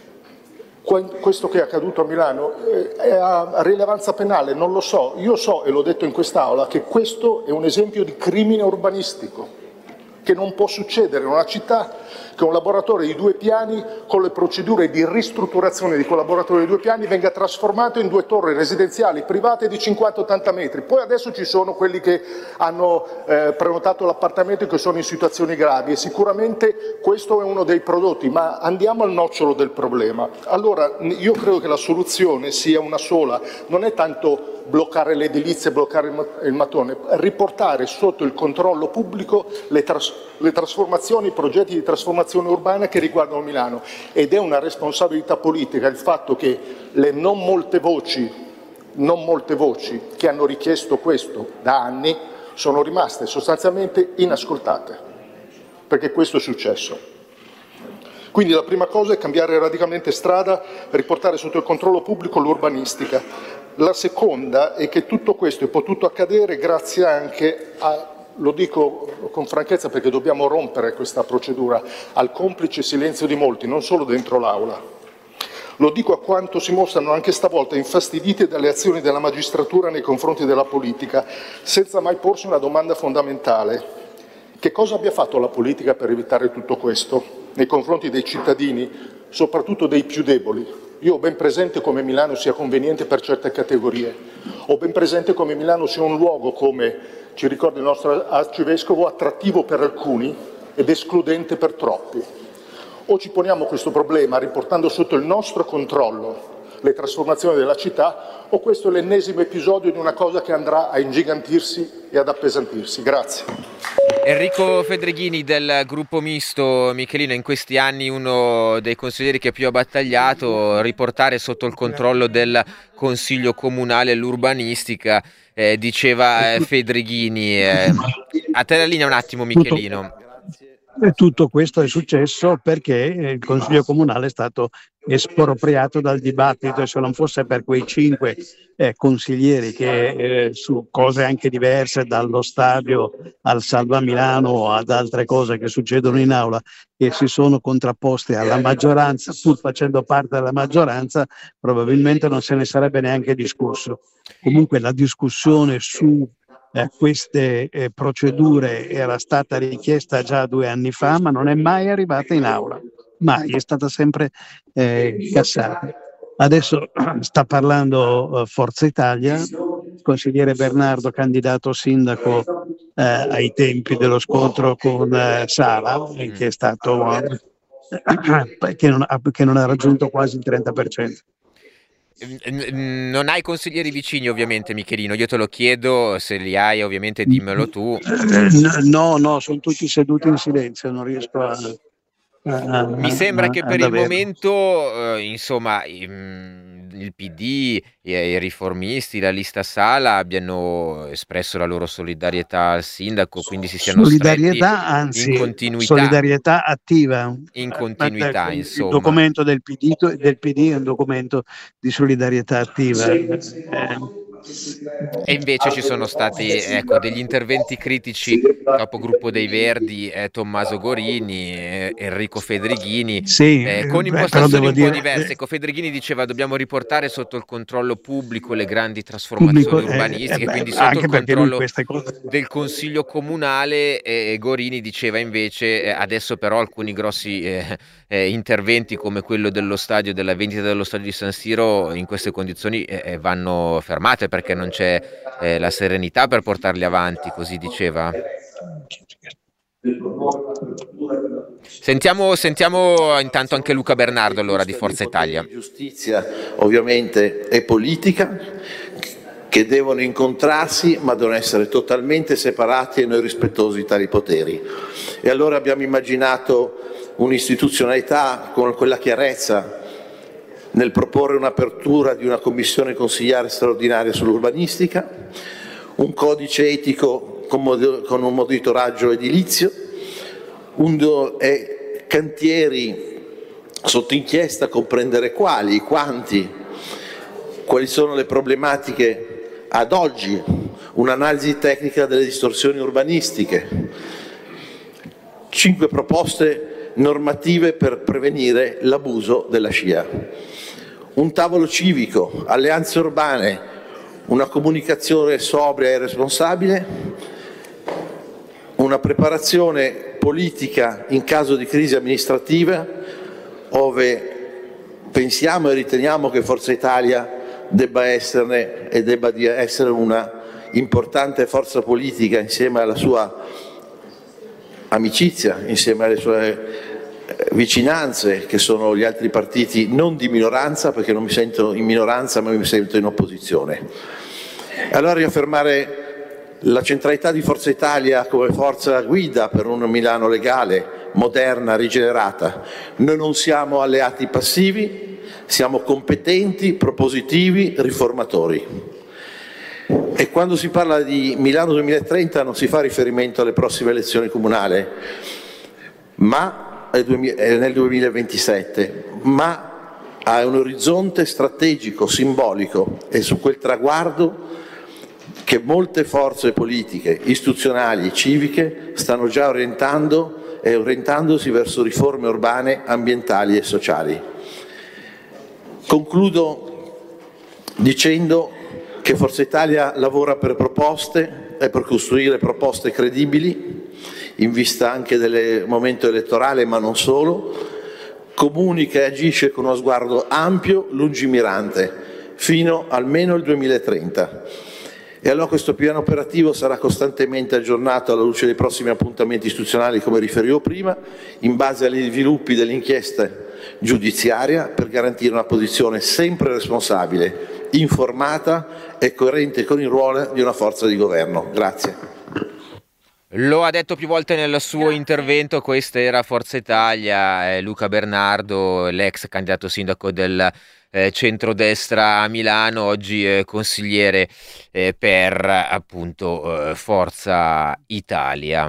Questo che è accaduto a Milano ha rilevanza penale, non lo so. Io so, e l'ho detto in quest'Aula, che questo è un esempio di crimine urbanistico, che non può succedere in una città che un laboratorio di due piani, con le procedure di ristrutturazione di quel laboratorio di due piani, venga trasformato in due torri residenziali private di cinquanta ottanta metri. Poi adesso ci sono quelli che hanno eh, prenotato l'appartamento e che sono in situazioni gravi e sicuramente questo è uno dei prodotti, ma andiamo al nocciolo del problema. Allora io credo che la soluzione sia una sola, non è tanto bloccare l'edilizia, bloccare il mattone, riportare sotto il controllo pubblico le, tras- le trasformazioni, i progetti di trasformazione urbana che riguardano Milano, ed è una responsabilità politica il fatto che le non molte voci, non molte voci che hanno richiesto questo da anni sono rimaste sostanzialmente inascoltate, perché questo è successo. Quindi la prima cosa è cambiare radicalmente strada, riportare sotto il controllo pubblico l'urbanistica. La seconda è che tutto questo è potuto accadere grazie anche a, lo dico con franchezza perché dobbiamo rompere questa procedura, al complice silenzio di molti, non solo dentro l'Aula. Lo dico a quanto si mostrano anche stavolta infastiditi dalle azioni della magistratura nei confronti della politica, senza mai porsi una domanda fondamentale. Che cosa abbia fatto la politica per evitare tutto questo nei confronti dei cittadini, soprattutto dei più deboli? Io ho ben presente come Milano sia conveniente per certe categorie, ho ben presente come Milano sia un luogo, come ci ricorda il nostro arcivescovo, attrattivo per alcuni ed escludente per troppi. O ci poniamo questo problema riportando sotto il nostro controllo le trasformazioni della città, o questo è l'ennesimo episodio di una cosa che andrà a ingigantirsi e ad appesantirsi. Grazie. Enrico Fedreghini del gruppo misto Michelino, in questi anni uno dei consiglieri che più ha battagliato, riportare sotto il controllo del Consiglio Comunale l'urbanistica, eh, diceva eh, Fedreghini. Eh, a te la linea un attimo Michelino. E tutto questo è successo perché il Consiglio Comunale è stato espropriato dal dibattito, e se non fosse per quei cinque eh, consiglieri che eh, su cose anche diverse, dallo stadio al Salva Milano ad altre cose che succedono in aula, che si sono contrapposti alla maggioranza, pur facendo parte della maggioranza, probabilmente non se ne sarebbe neanche discusso. Comunque la discussione su Eh, queste eh, procedure era stata richiesta già due anni fa, ma non è mai arrivata in aula, mai, è stata sempre eh, cassata. Adesso sta parlando eh, Forza Italia, il consigliere Bernardo, candidato sindaco eh, ai tempi dello scontro con eh, Sala, eh, che è stato eh, che, non ha, che non ha raggiunto quasi il trenta per cento. Non hai consiglieri vicini ovviamente Michelino, io te lo chiedo, se li hai ovviamente dimmelo tu. No, no, sono tutti seduti in silenzio, non riesco a... a Mi sembra a, che per il momento eh, insomma il P D, i riformisti, la lista Sala abbiano espresso la loro solidarietà al sindaco, quindi si siano solidarietà, anzi, in continuità, solidarietà attiva, in continuità il, insomma. Il documento del P D, del P D è un documento di solidarietà attiva. Eh, E invece ci sono stati ecco, degli interventi critici, capogruppo dei Verdi, eh, Tommaso Gorini, eh, Enrico Fedrighini, sì, eh, con beh, impostazioni un dire, po' diverse. Ecco, Fedrighini diceva dobbiamo riportare sotto il controllo pubblico le grandi trasformazioni pubblico, urbanistiche, eh, eh, quindi beh, sotto il controllo cose... del Consiglio Comunale. E Gorini diceva invece eh, adesso però alcuni grossi eh, eh, interventi come quello dello stadio, della vendita dello stadio di San Siro, in queste condizioni eh, vanno fermate perché non c'è eh, la serenità per portarli avanti, così diceva. Sentiamo, sentiamo intanto anche Luca Bernardo allora di Forza Italia. Giustizia ovviamente è politica, che devono incontrarsi ma devono essere totalmente separati e noi rispettosi di tali poteri. E allora abbiamo immaginato un'istituzionalità con quella chiarezza nel proporre un'apertura di una commissione consigliare straordinaria sull'urbanistica, un codice etico con, mod- con un monitoraggio edilizio, un do- e cantieri sotto inchiesta, comprendere quali, quanti, quali sono le problematiche ad oggi, un'analisi tecnica delle distorsioni urbanistiche, cinque proposte normative per prevenire l'abuso della scia. Un tavolo civico, alleanze urbane, una comunicazione sobria e responsabile, una preparazione politica in caso di crisi amministrativa, ove pensiamo e riteniamo che Forza Italia debba esserne e debba essere una importante forza politica insieme alla sua amicizia, insieme alle sue vicinanze che sono gli altri partiti non di minoranza, perché non mi sento in minoranza ma mi sento in opposizione. Allora riaffermare la centralità di Forza Italia come forza guida per una Milano legale, moderna, rigenerata. Noi non siamo alleati passivi, siamo competenti, propositivi, riformatori. E quando si parla di Milano duemilatrenta non si fa riferimento alle prossime elezioni comunali, ma nel duemilaventisette, ma a un orizzonte strategico, simbolico, e su quel traguardo che molte forze politiche, istituzionali, civiche stanno già orientando e orientandosi verso riforme urbane, ambientali e sociali. Concludo dicendo che Forza Italia lavora per proposte e per costruire proposte credibili, in vista anche del momento elettorale, ma non solo, comunica e agisce con uno sguardo ampio, lungimirante, fino almeno il duemilatrenta. E allora questo piano operativo sarà costantemente aggiornato alla luce dei prossimi appuntamenti istituzionali, come riferivo prima, in base agli sviluppi dell'inchiesta giudiziaria, per garantire una posizione sempre responsabile, informata e coerente con il ruolo di una forza di governo. Grazie. Lo ha detto più volte nel suo intervento, questa era Forza Italia, eh, Luca Bernardo, l'ex candidato sindaco del eh, centrodestra a Milano, oggi eh, consigliere eh, per appunto eh, Forza Italia.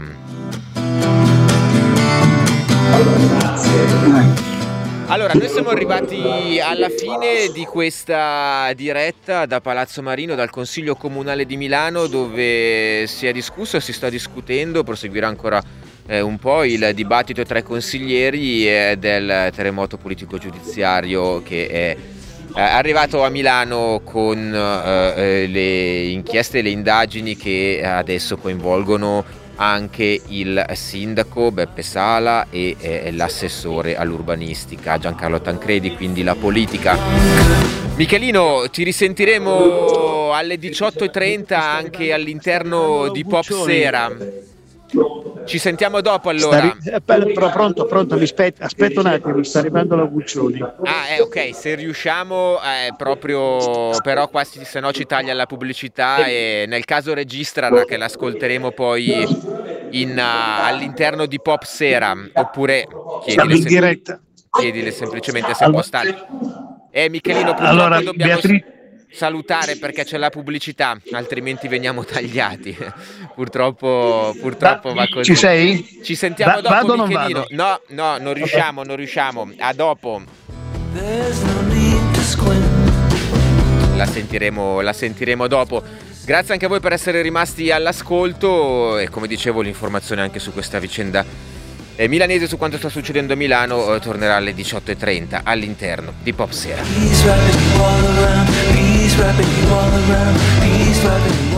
Grazie. Allora, noi siamo arrivati alla fine di questa diretta da Palazzo Marino, dal Consiglio Comunale di Milano, dove si è discusso, si sta discutendo, proseguirà ancora eh, un po' il dibattito tra i consiglieri eh, del terremoto politico-giudiziario che è eh, arrivato a Milano con eh, le inchieste e le indagini che adesso coinvolgono anche il sindaco Beppe Sala e eh, l'assessore all'urbanistica Giancarlo Tancredi, quindi la politica. Michelino, ti risentiremo alle diciotto e trenta anche all'interno di Pop Sera. Ci sentiamo dopo allora. Sta ri- pronto, pronto, mi aspetta, aspetta un attimo, mi sta arrivando la Guccioni. Ah, eh, ok, se riusciamo eh, proprio, però qua se no ci taglia la pubblicità e nel caso registrala che l'ascolteremo poi in, uh, all'interno di Pop Sera, oppure chiedile, sem- diretta. chiedile semplicemente se può stare. Eh Michelino, purtroppo allora, dobbiamo Beatrice... salutare perché c'è la pubblicità, altrimenti veniamo tagliati. purtroppo purtroppo va così. Ci sei? Ci sentiamo Va- dopo, vado Michelino. No, no, non riusciamo, non riusciamo. A dopo. La sentiremo, la sentiremo dopo. Grazie anche a voi per essere rimasti all'ascolto e, come dicevo, l'informazione anche su questa vicenda eh, milanese, su quanto sta succedendo a Milano, eh, tornerà alle diciotto e trenta all'interno di Pop Sera.